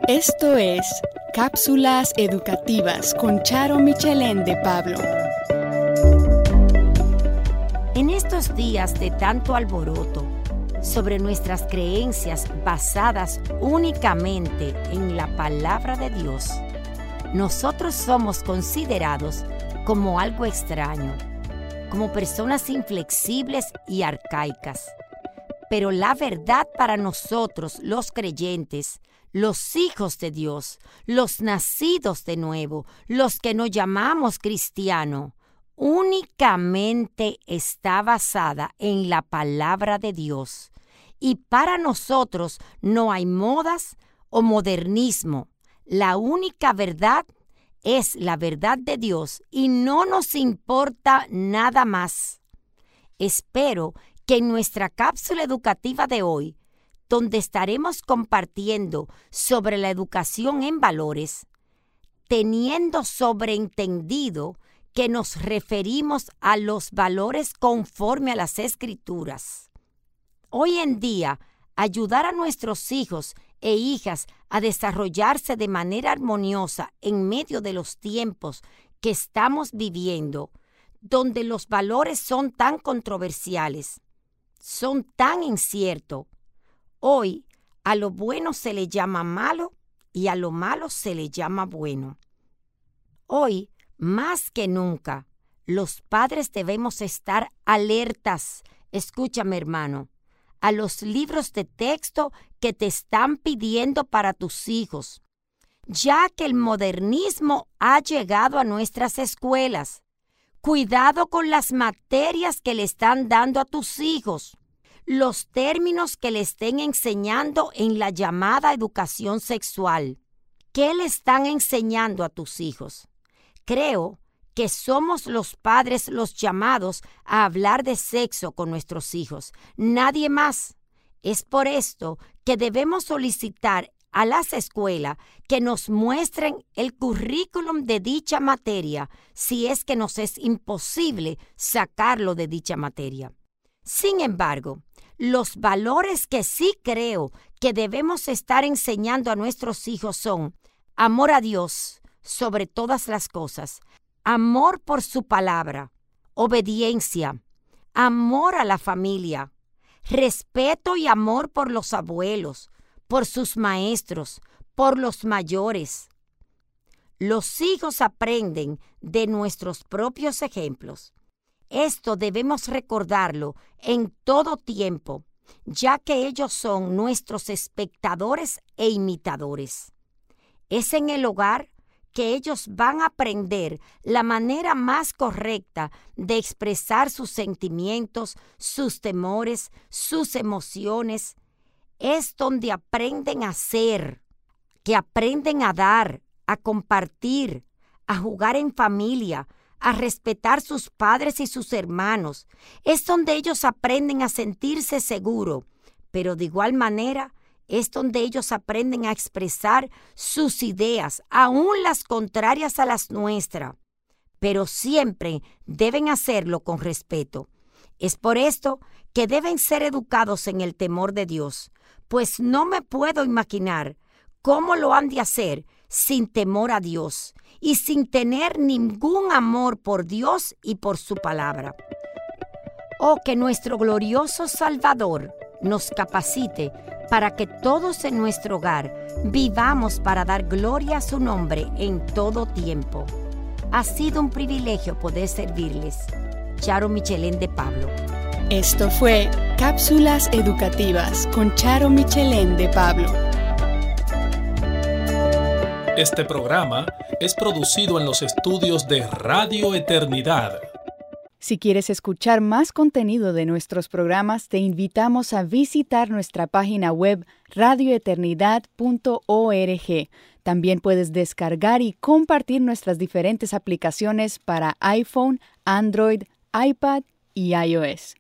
Esto es Cápsulas Educativas con Charo Michelén de Pablo. En estos días de tanto alboroto sobre nuestras creencias basadas únicamente en la palabra de Dios, nosotros somos considerados como algo extraño, como personas inflexibles y arcaicas. Pero la verdad para nosotros, los creyentes, los hijos de Dios, los nacidos de nuevo, los que nos llamamos cristianos, únicamente está basada en la palabra de Dios. Y para nosotros no hay modas o modernismo. La única verdad es la verdad de Dios y no nos importa nada más. Espero que en nuestra cápsula educativa de hoy, donde estaremos compartiendo sobre la educación en valores, teniendo sobreentendido que nos referimos a los valores conforme a las Escrituras. Hoy en día, ayudar a nuestros hijos e hijas a desarrollarse de manera armoniosa en medio de los tiempos que estamos viviendo, donde los valores son tan controversiales, son tan inciertos. Hoy a lo bueno se le llama malo y a lo malo se le llama bueno. Hoy, más que nunca, los padres debemos estar alertas, escúchame hermano, a los libros de texto que te están pidiendo para tus hijos, ya que el modernismo ha llegado a nuestras escuelas. Cuidado con las materias que le están dando a tus hijos, los términos que le estén enseñando en la llamada educación sexual. ¿Qué le están enseñando a tus hijos? Creo que somos los padres los llamados a hablar de sexo con nuestros hijos, nadie más. Es por esto que debemos solicitar a las escuelas que nos muestren el currículum de dicha materia, si es que nos es imposible sacarlo de dicha materia. Sin embargo, los valores que sí creo que debemos estar enseñando a nuestros hijos son amor a Dios sobre todas las cosas, amor por su palabra, obediencia, amor a la familia, respeto y amor por los abuelos, por sus maestros, por los mayores. Los hijos aprenden de nuestros propios ejemplos. Esto debemos recordarlo en todo tiempo, ya que ellos son nuestros espectadores e imitadores. Es en el hogar que ellos van a aprender la manera más correcta de expresar sus sentimientos, sus temores, sus emociones. Es donde aprenden a ser, que aprenden a dar, a compartir, a jugar en familia, a respetar sus padres y sus hermanos. Es donde ellos aprenden a sentirse seguros, pero de igual manera es donde ellos aprenden a expresar sus ideas, aún las contrarias a las nuestras, pero siempre deben hacerlo con respeto. Es por esto que deben ser educados en el temor de Dios, pues no me puedo imaginar cómo lo han de hacer sin temor a Dios y sin tener ningún amor por Dios y por su palabra. Oh, que nuestro glorioso Salvador nos capacite para que todos en nuestro hogar vivamos para dar gloria a su nombre en todo tiempo. Ha sido un privilegio poder servirles. Charo Michelén de Pablo. Esto fue Cápsulas Educativas con Charo Michelén de Pablo. Este programa es producido en los estudios de Radio Eternidad. Si quieres escuchar más contenido de nuestros programas, te invitamos a visitar nuestra página web radioeternidad.org. También puedes descargar y compartir nuestras diferentes aplicaciones para iPhone, Android, iPad y iOS.